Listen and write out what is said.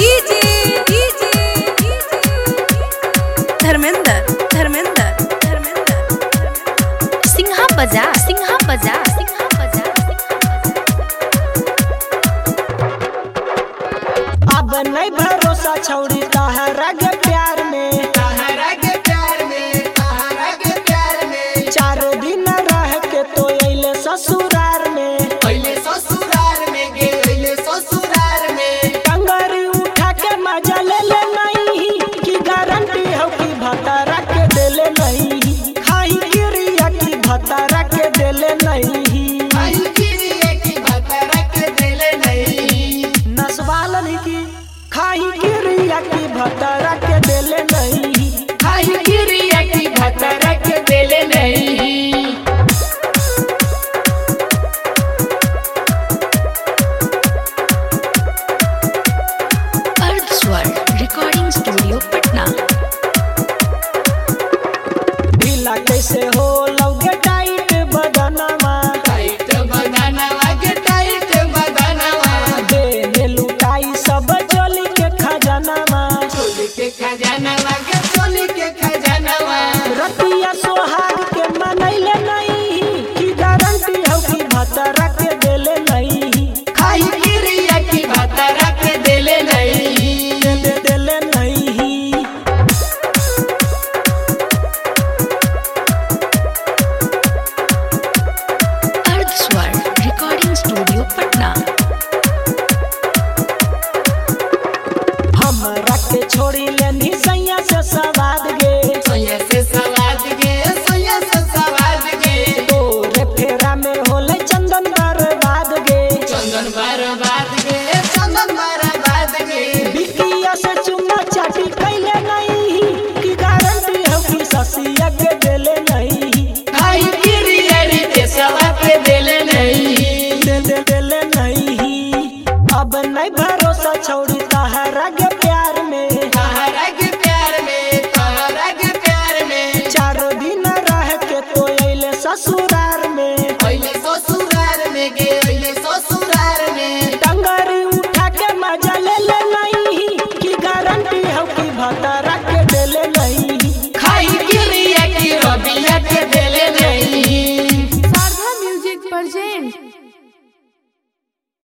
धर्मेंद्र धर्मेंद्र धर्मेंद्र सिंहा बजा सिंहा बजा सिंहा बजा। अब नहीं भरोसा छौड़ी तहरा के प्यार में, तहरा के प्यार में, तहरा के प्यार में। 4 दिन रह के तो अइले ससुरार में, अइले ससुरार में गे, अइले ससुरार में। कंगरी उठा के मजा ले ले नहीं की गारंटी हो कि भतारा के देले नहीं, खाई गिरिया की भतारा के देले नहीं, आई गिरिए की भतारा के देले नहीं। नसवालन की खाई गिरिया की भतारा के देले नहीं, आई गिरिए की भतारा के देले नहीं। अर्थ स्वर रिकॉर्डिंग स्टूडियो पटना। ढीला कैसे हो लौगे टाइट बदनमा, टाइट बदनवा के टाइट बदनवा। देने लुटाई सब चोली के खजानमा, चोली के खजानवा के, चोली के खजानवा। रतिया सोहाग के मनैले नहीं की गारंटी हो कि भतारा के देले नहीं, आई गिरिए की भतारा के देले नहीं। देले नहीं। अर्थ स्वर रिकॉर्डिंग स्टूडियो पटना। हमरा के छोड़ी लेनी सैया से सवाद गे, सोया से सवाद गे, सोया से सवाद गे। तोरे फेरा में होले चंदन बर्बाद गे, चंदन बर्बाद गे, चंदन बर्बाद गे। बिकिया से चुम्मा चाटी कैले नहीं की गारंटी हो कि ससिया के देले नहीं, आई गिरिए रे सवा के देले नहीं। देले नहीं। अब नहीं भरोसा छौड़ी तहरा के प्यार में, तहरा के प्यार में, तहरा के प्यार में। 4 दिन रह के तो अइले ससुर